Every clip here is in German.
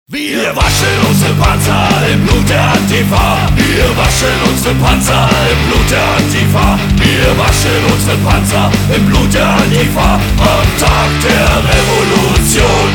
Wir waschen unsere Panzer im Blut der Antifa. Wir waschen unsere Panzer im Blut der Antifa. Wir waschen unsere Panzer im Blut der Antifa. Am Tag der Revolution.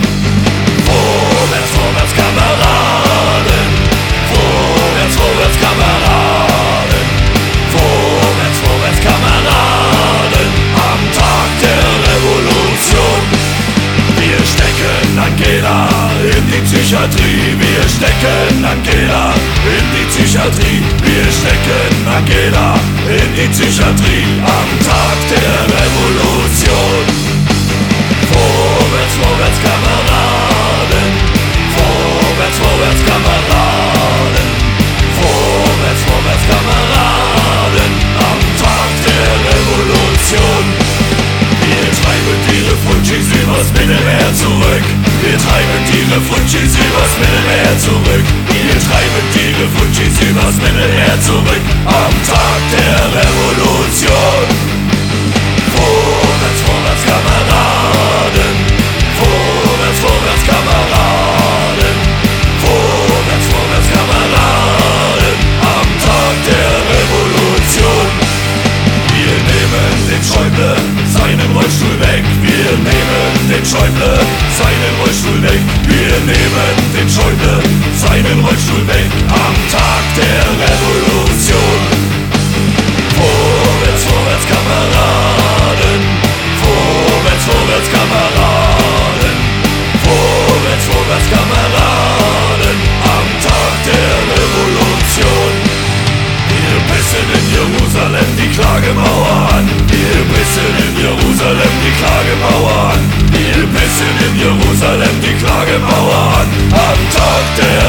Vorwärts, vorwärts, Kameraden. Vorwärts, vorwärts, Kameraden. Vorwärts, vorwärts, Kameraden. Am Tag der Revolution. Wir stecken Angela in die Psychiatrie. Wir stecken Angela in die Psychiatrie. Wir stecken Angela in die Psychiatrie. Am Tag der Revolution. Vorwärts, vorwärts, Kameraden. Vorwärts, vorwärts, Kameraden. Vorwärts, vorwärts, Kameraden. Am Tag der Revolution. Wir treiben die Refugees übers Mittelmeer zurück. Wir treiben die Refugees übers Mittelmeer zurück. Wir treiben die Refugees übers Mittelmeer zurück. Am Tag der Revolution. Vorwärts, vorwärts, Kameraden. Vorwärts, vorwärts, Kameraden. Vorwärts, vorwärts, Kameraden. Am Tag der Revolution. Wir nehmen den Schäuble seinen Rollstuhl weg. Wir nehmen den Schäuble seinen Rollstuhl weg. Wir nehmen den Schäuble seinen Rollstuhl weg. Am Tag der Revolution. Vorwärts, vorwärts, Kameraden. Vorwärts, vorwärts, Kameraden. Vorwärts, vorwärts, Kameraden. Am Tag der Revolution. Wir pissen in Jerusalem die Klagemauer an. Wir pissen in Jerusalem die Klagemauer an. Wir pissen in Jerusalem die Klagemauer an. Am Tag der